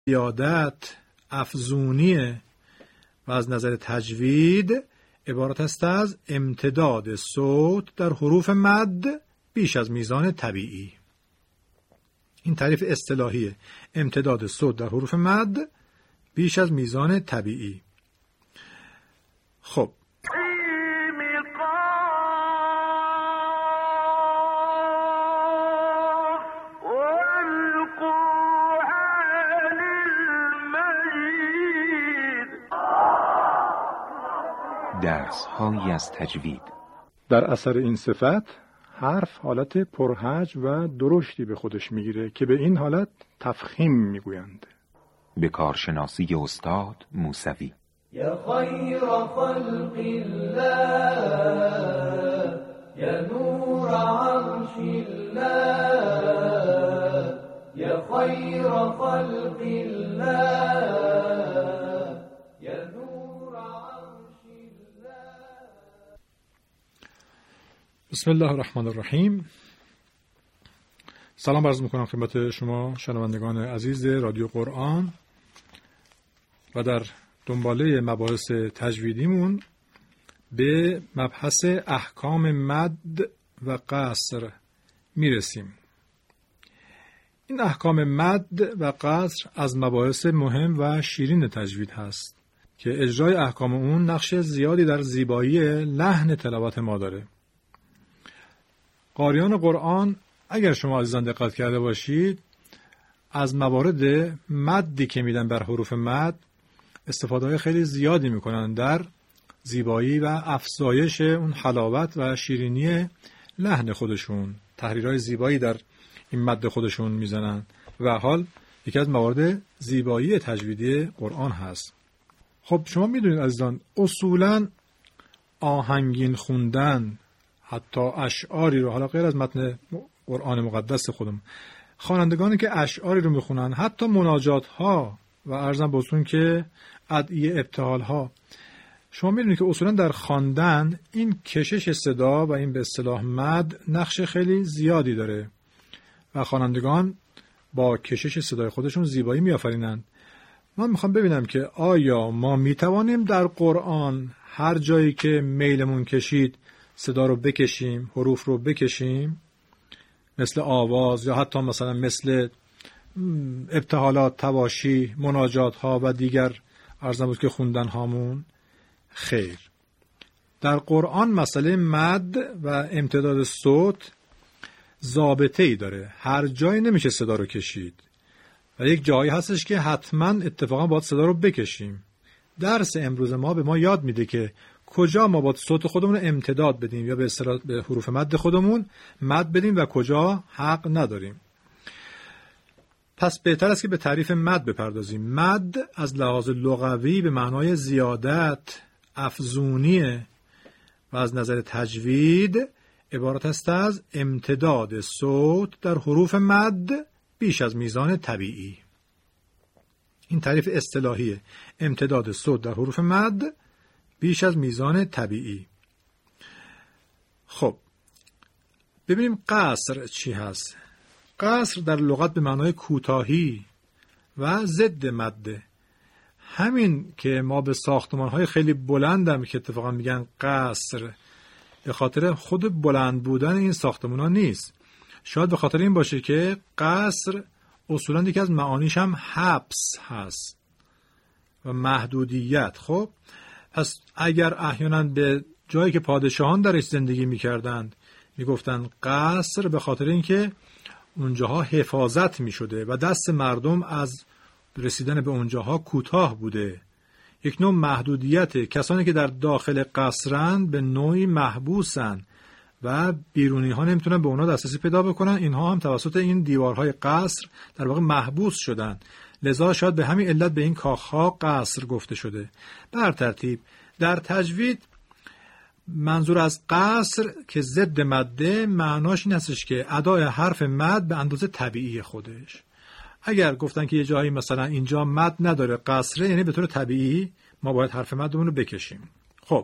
زیادت افزونیه و از نظر تجوید عبارت است از امتداد صوت در حروف مد بیش از میزان طبیعی. این تعریف اصطلاحیه، امتداد صوت در حروف مد بیش از میزان طبیعی. خب درس‌هایی از تجوید. در اثر این صفت حرف حالت پرهج و درشتی به خودش میگیره که به این حالت تفخیم میگویند. به کارشناسی استاد موسوی. یا خیر خلق الله یا نور عرش الله یا خیر خلق الله یا نور عرش الله. بسم الله الرحمن الرحیم. سلام عرض میکنم خدمت شما شنوندگان عزیز رادیو قرآن و در دنباله مباحث تجویدیمون به مبحث احکام مد و قصر میرسیم. این احکام مد و قصر از مباحث مهم و شیرین تجوید هست که اجرای احکام اون نقش زیادی در زیبایی لحن تلاوت ما داره. قاریان قرآن اگر شما عزیزان دقت کرده باشید از موارد مدی که میدن بر حروف مد استفاده خیلی زیادی میکنن در زیبایی و افزایش اون حلاوت و شیرینی لحن خودشون. تحریرهای زیبایی در این مد خودشون میزنن و حال یکی از موارد زیبایی تجویدی قرآن هست. خب شما میدونید عزیزان اصولاً آهنگین خوندن حتی اشعاری رو، حالا غیر از متن قرآن مقدس خودم، خوانندگانی که اشعاری رو میخونن، حتی مناجات ها و عرضم بهتون که ادعیه ابتهال ها، شما میدونید که اصولا در خواندن این کشش صدا و این به اصطلاح مد نقش خیلی زیادی داره و خوانندگان با کشش صدای خودشون زیبایی میآفرینند. من میخوام ببینم که آیا ما میتوانیم در قرآن هر جایی که میلمون کشید صدا رو بکشیم، حروف رو بکشیم، مثل آواز یا حتی مثلا مثل ابتهالات، تواشی، مناجات ها و دیگر عرضم بود که خوندن هامون؟ خیر. در قرآن مسئله مد و امتداد صوت ضابطه ای داره. هر جایی نمیشه صدا رو کشید و یک جایی هستش که حتما اتفاقا باید صدا رو بکشیم. درس امروز ما به ما یاد میده که کجا ما باید صوت خودمون رو امتداد بدیم یا به اصطلاح به حروف مد خودمون مد بدیم و کجا حق نداریم. پس بهتر است که به تعریف مد بپردازیم. مد از لحاظ لغوی به معنای زیادت، افزونیه و از نظر تجوید عبارت است از امتداد صوت در حروف مد بیش از میزان طبیعی. این تعریف اصطلاحیه، امتداد صوت در حروف مد بیش از میزان طبیعی. خب ببینیم قصر چی هست. قصر در لغت به معنای کوتاهی و ضد مد. همین که ما به ساختمان‌های خیلی بلندم که اتفاقا میگن قصر، به خاطر خود بلند بودن این ساختمان‌ها نیست. شاید به خاطر این باشه که قصر اصولاً یکی از معانیش هم حبس هست و محدودیت. خب پس اگر احیانا به جایی که پادشاهان درش زندگی می‌کردند میگفتن قصر، به خاطر اینکه اونجاها حفاظت می‌شده و دست مردم از رسیدن به اونجاها کوتاه بوده. یک نوع محدودیت. کسانی که در داخل قصرن به نوعی محبوسن و بیرونی ها نمیتونن به اونا دسترسی پیدا بکنن. اینها هم توسط این دیوارهای قصر در واقع محبوس شدن. لذا شاید به همین علت به این کاخها قصر گفته شده. بر ترتیب در تجوید منظور از قصر که ضد مده معناش این هستش که ادای حرف مد به اندازه طبیعی خودش. اگر گفتن که یه جایی مثلا اینجا مد نداره قصره، یعنی به طور طبیعی ما باید حرف مدمون رو بکشیم. خب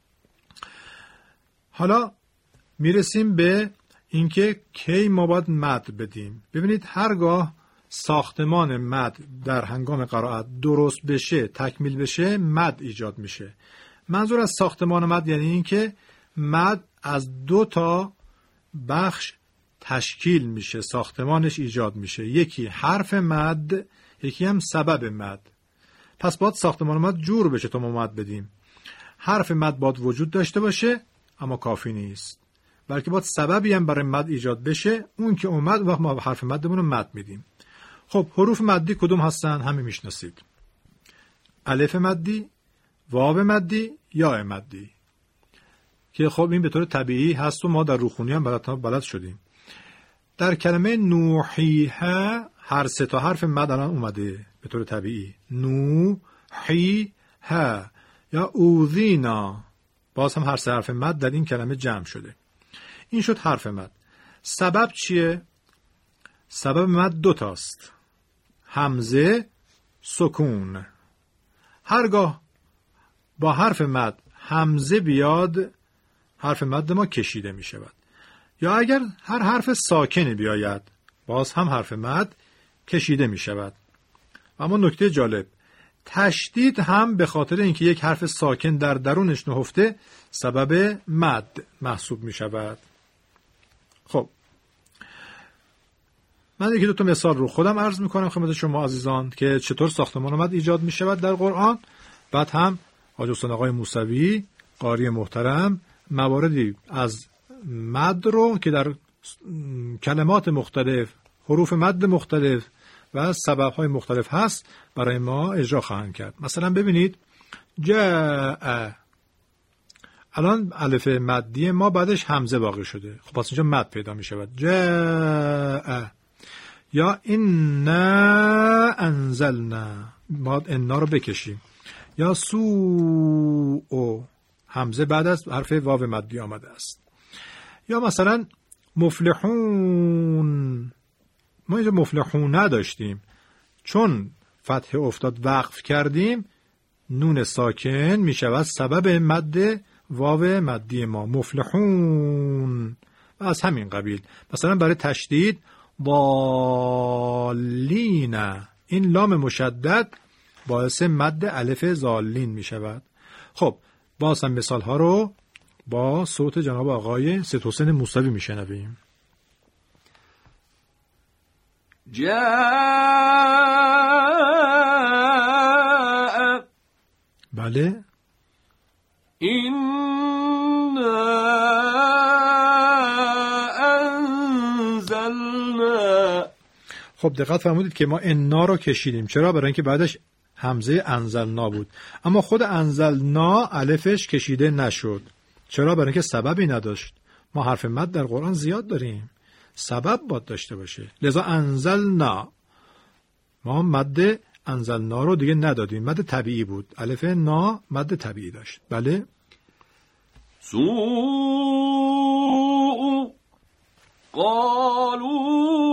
حالا میرسیم به اینکه کی ما باید مد بدیم. ببینید هرگاه ساختمان مد در هنگام قرائت درست بشه، تکمیل بشه، مد ایجاد میشه. منظور از ساختمان مد یعنی این که مد از 2 تا بخش تشکیل میشه، ساختمانش ایجاد میشه. یکی حرف مد، یکی هم سبب مد. پس باید ساختمان مد جور بشه تا ما مد بدیم. حرف مد باید وجود داشته باشه اما کافی نیست، بلکه باید سببی هم برای مد ایجاد بشه. اون که اومد وقت ما حرف مدمون رو مد میدیم. خب حروف مدی کدوم هستن؟ همه میشناسید. الف مدی، واو مدی، یا مدی، که خب این به طور طبیعی هست و ما در روخونی هم بلد شدیم. در کلمه نوحیها هر 3 تا حرف مد الان اومده به طور طبیعی. نوحیها یا اوذینا، باز هم هر 3 حرف مد در این کلمه جمع شده. این شد حرف مد. سبب چیه؟ سبب مد 2 تاست: همزه، سکون. هرگاه با حرف مد همزه بیاد، حرف مد ما کشیده می شود. یا اگر هر حرف ساکنی بیاید، باز هم حرف مد کشیده می شود. اما نکته جالب، تشدید هم به خاطر اینکه یک حرف ساکن در درونش نهفته سبب مد محسوب می شود. خب من یکی 2 تا مثال رو خودم عرض می کنم خدمت شما عزیزان که چطور ساختمان مد ایجاد می شود در قرآن. بعد هم حاج حسین آقای موسوی قاری محترم مواردی از مد رو که در کلمات مختلف، حروف مد مختلف و سبب‌های مختلف هست برای ما اجرا خواهند کرد. مثلا ببینید جاء، الان الف مدی ما بعدش همزه باقی شده، خب پس اینجا مد پیدا می شود. جاء. یا انا انزلنا، ما انا رو بکشیم. یا سوء، همزه بعد از حرف واو مدی آمده است. یا مثلا مفلحون، ما اینجا مفلحون نداشتیم، چون فتح افتاد وقف کردیم، نون ساکن می شود سبب مد واو مدی ما، مفلحون. و از همین قبیل مثلا برای تشدید ضالین، این لام مشدد باعث مد الف ضالین می شود. خب باز هم مثال ها رو با صوت جناب آقای سید حسین موسوی می شنویم. جاء، بله، إنا أنزلنا. خب دقت فرمودید که ما انا رو کشیدیم. چرا؟ برای اینکه بعدش همزه انزلنا بود، اما خود انزلنا الفش کشیده نشد. چرا؟ برای اینکه سببی نداشت. ما حرف مد در قرآن زیاد داریم، سبب باید داشته باشه. لذا انزلنا، ما مد انزلنا رو دیگه ندادیم، مد طبیعی بود. الف نا مد طبیعی داشت. بله. سوء، قالوا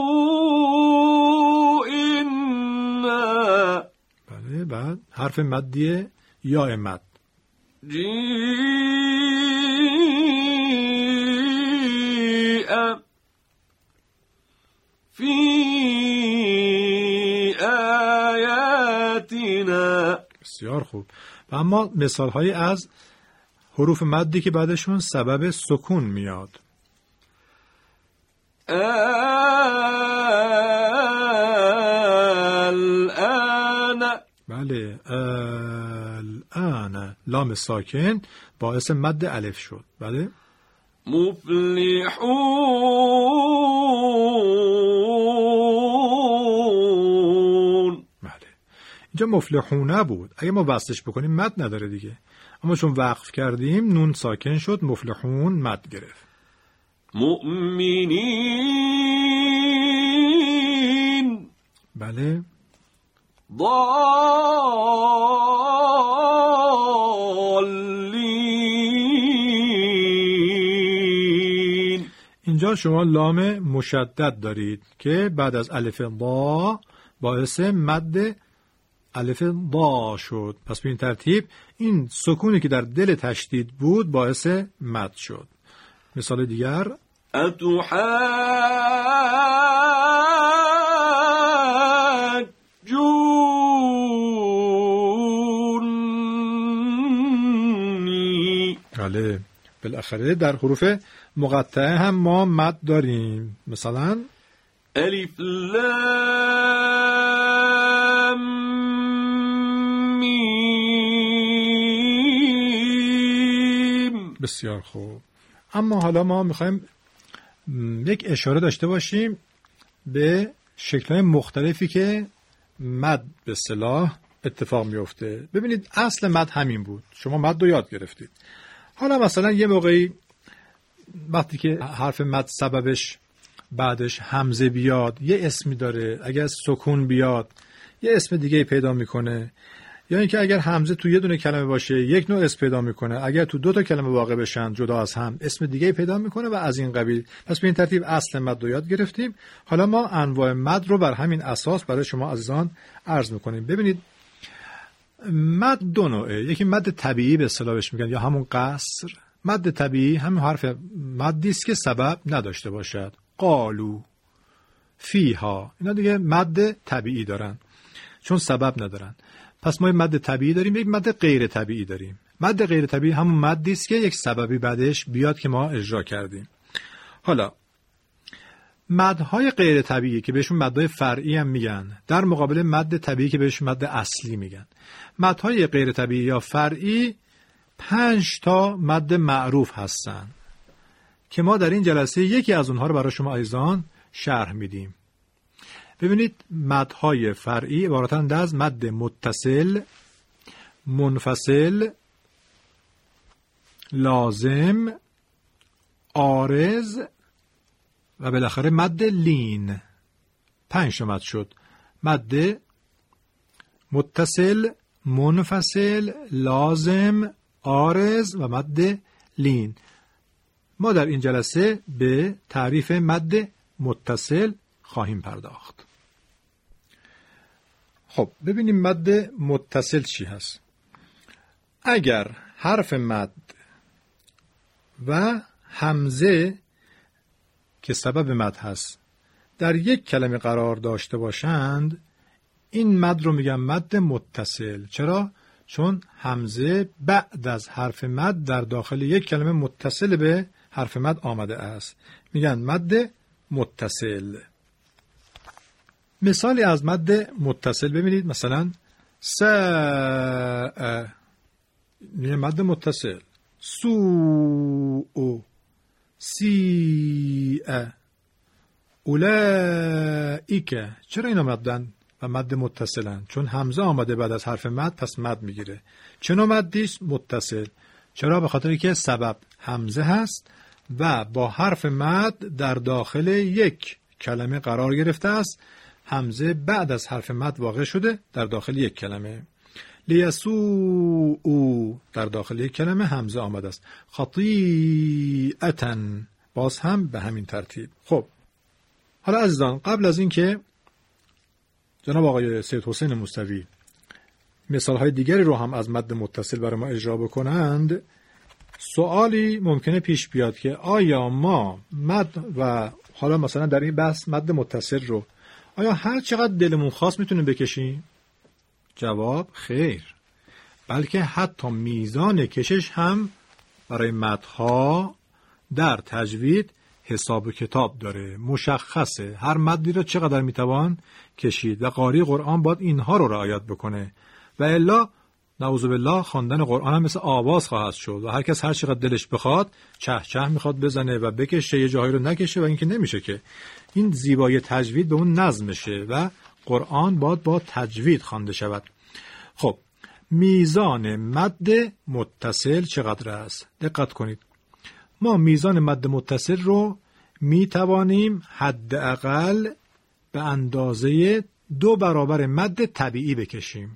إنا. بله. بعد حرف مدی یا مد. جیء فی آیاتنا. بسیار خوب. و اما مثال هایی از حروف مدی که بعدشون سبب سکون میاد. الان. بله. الان لام ساکن باعث مد الف شد. بله. مفلحون. بله. اینجا مفلحونه بود، اگه ما وصلش بکنیم مد نداره دیگه، اما چون وقف کردیم نون ساکن شد، مفلحون مد گرفت. مؤمنین. بله. ضالین. اینجا شما لام مشدد دارید که بعد از الف با باعث مد الف با شد. پس به این ترتیب این سکونی که در دل تشدید بود باعث مد شد. مثال دیگر: اتحاجوننا بله، بالاخره در حروف مقطعه هم ما مد داریم. مثلا الف لام میم. بسیار خوب. اما حالا ما میخوایم یک اشاره داشته باشیم به شکل‌های مختلفی که مد به اصطلاح اتفاق میفته. ببینید اصل مد همین بود، شما مد رو یاد گرفتید. حالا مثلا یه موقعی وقتی که حرف مد سببش بعدش همزه بیاد یه اسمی داره، اگر سکون بیاد یه اسم دیگه پیدا میکنه، یا اینکه اگر همزه تو یه دونه کلمه باشه یک نوع اسم پیدا میکنه، اگر تو دو تا کلمه واقع بشن جدا از هم اسم دیگه پیدا میکنه و از این قبیل. پس به این ترتیب اصل مد رو یاد گرفتیم. حالا ما انواع مد رو بر همین اساس برای شما عزیزان عرض میکنیم. ببینید مد دو نوعه، یکی مد طبیعی به اصطلاح بهش میگن یا همون قصر. مد طبیعی همین حرف مدی است که سبب نداشته باشد، قالو، فیها، اینا دیگه مد طبیعی دارن چون سبب ندارن. پس ما مد طبیعی داریم، یک مد غیر طبیعی داریم. مد غیر طبیعی همون مدی است که یک سببی بعدش بیاد که ما اجرا کردیم. حالا مدهای غیر طبیعی که بهشون مدهای فرعی هم میگن، در مقابل مد طبیعی که بهشون مد اصلی میگن. مدهای غیر طبیعی یا فرعی 5 تا مد معروف هستن که ما در این جلسه یکی از اونها رو برای شما عزیزان شرح میدیم. ببینید مدهای فرعی عبارتند از مد متصل، منفصل، لازم، عارض و بالاخره مد لین. 5 مد شد: مد متصل، منفصل، لازم، عارض و مد لین. ما در این جلسه به تعریف مد متصل خواهیم پرداخت. خب ببینیم مد متصل چی هست. اگر حرف مد و همزه که سبب مد هست در یک کلمه قرار داشته باشند، این مد رو میگن مد متصل. چرا؟ چون همزه بعد از حرف مد در داخل یک کلمه متصل به حرف مد آمده است، میگن مد متصل. مثالی از مد متصل ببینید، مثلا ساء میگن مد متصل، سوء، سیء، اولئک. چرا اینا مدن و مد متصلن؟ چون همزه آمده بعد از حرف مد، پس مد میگیره. چه نوع مدی است؟ متصل. چرا؟ به خاطر که سبب همزه هست و با حرف مد در داخل یک کلمه قرار گرفته است. همزه بعد از حرف مد واقع شده در داخل یک کلمه. لیسوء در داخل یک کلمه همزه آمده است. خطیئة باز هم به همین ترتیب. خب حالا عزیزان، قبل از این که جناب آقای سید حسین موسوی مثالهای دیگری رو هم از مد متصل برای ما اجرا بکنند، سوالی ممکنه پیش بیاد که آیا ما مد و حالا مثلا در این بحث مد متصل رو آیا هر چقدر دلمون خواست میتونیم بکشیم؟ جواب خیر، بلکه حتی میزان کشش هم برای مدها در تجوید حساب و کتاب داره، مشخصه هر مدی رو چقدر میتوان کشید و قاری قرآن باید اینها رو رعایت بکنه و الا نعوذ بالله خواندن قرآن هم مثل آواز خواهد شد و هر کس هر چقدر دلش بخواد چه چه میخواد بزنه و بکشه، یه جایی رو نکشه و این که نمیشه. که این زیبایی تجوید به اون نظمشه و قرآن باید با تجوید خوانده شود. خب میزان مد متصل چقدر است؟ دقت کنید، ما میزان مد متصل رو می توانیم حداقل به اندازه 2 برابر مد طبیعی بکشیم.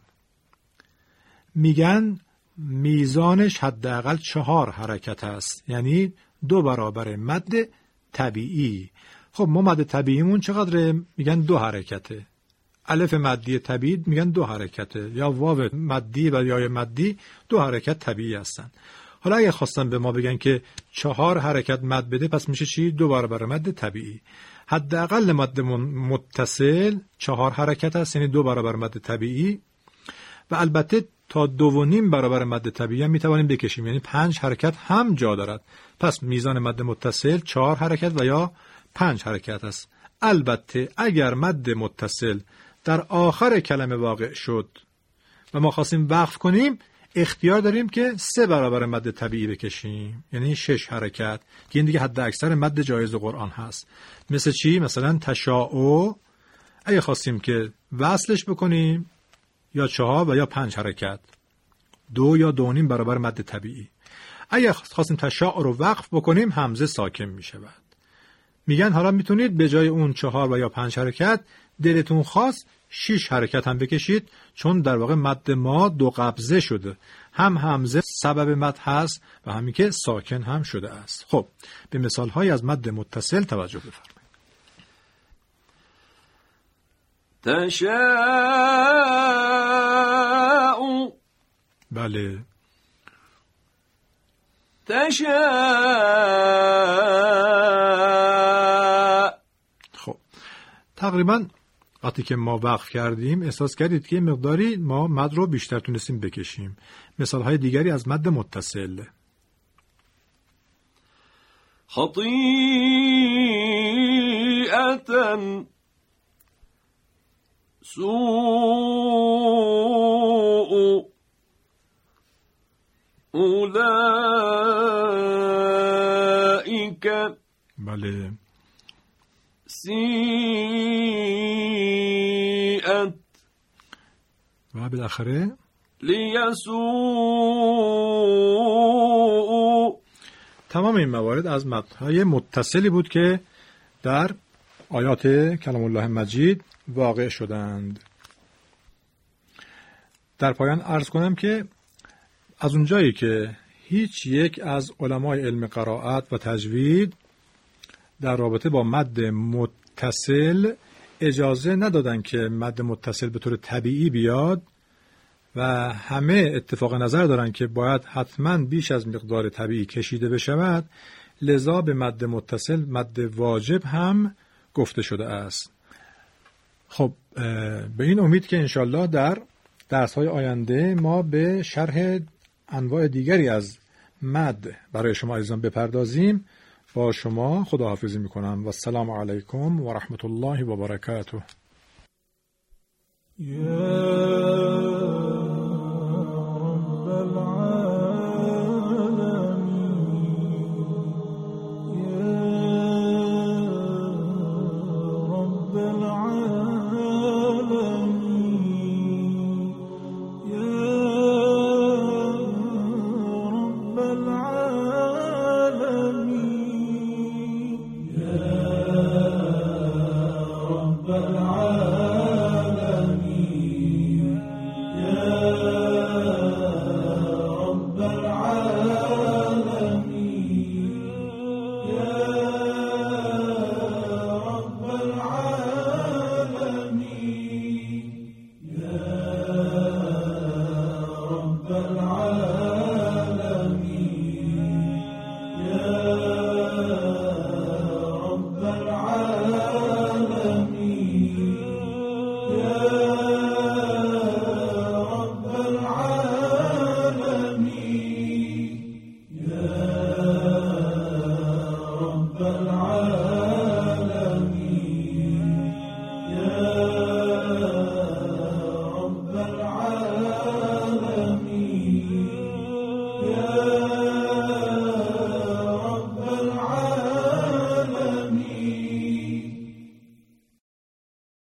میگن میزانش حداقل 4 حرکت است، یعنی 2 برابر مد طبیعی. خب ما مد طبیعیمون چقدره؟ میگن 2 حرکته. الف مدی طبیعی میگن 2 حرکته، یا واو مدی و یا مدی 2 حرکت طبیعی هستن. حالا اگه خواستن به ما بگن که 4 حرکت مد بده، پس میشه چی؟ 2 برابر مد طبیعی. حداقل مد متصل 4 حرکت است، یعنی 2 برابر مد طبیعی. و البته تا 2.5 برابر مد طبیعی هم میتوانیم بکشیم، یعنی 5 حرکت هم جا دارد. پس میزان مد متصل 4 حرکت و یا 5 حرکت است. البته اگر مد متصل در آخر کلمه واقع شد و ما خواستیم وقف کنیم، اختیار داریم که 3 برابر مد طبیعی بکشیم، یعنی 6 حرکت، که این دیگه حد اکثر مد جایز قرآن هست. مثل چی؟ مثلا تشاء، اگه خواستیم که وصلش بکنیم یا 4 و یا 5 حرکت، 2 یا 2.5 برابر مد طبیعی. اگه خواستیم تشاء رو وقف بکنیم، همزه ساکن می شود. میگن حالا میتونید به جای اون 4 و یا 5 حرکت دلتون خواست 6 حرکت هم بکشید، چون در واقع مد ما 2 قبضه شده، هم همزه سبب مد هست و همین که ساکن هم شده است. خب به مثال های از مد متصل توجه بفرمایید. تشاء، بله. تشاء. خب تقریبا وقتی که ما وقف کردیم احساس کردید که مقداری ما مد رو بیشتر تونستیم بکشیم. مثال های دیگری از مد متصل: خطیئة، سوء، اولئک، بله، سیئت، و بالاخره لیسوء. تمام این موارد از مدهای متصلی بود که در آیات کلام الله مجید واقع شدند. در پایان عرض کنم که از اونجایی که هیچ یک از علمای علم قرائت و تجوید در رابطه با مد متصل اجازه ندادن که مد متصل به طور طبیعی بیاد و همه اتفاق نظر دارن که باید حتما بیش از مقدار طبیعی کشیده بشود، لذا به مد متصل مد واجب هم گفته شده است. خب به این امید که انشالله در درس‌های آینده ما به شرح انواع دیگری از مد برای شما عزیزان بپردازیم. با شما خداحافظی میکنم و السلام علیکم و رحمت الله و برکاته.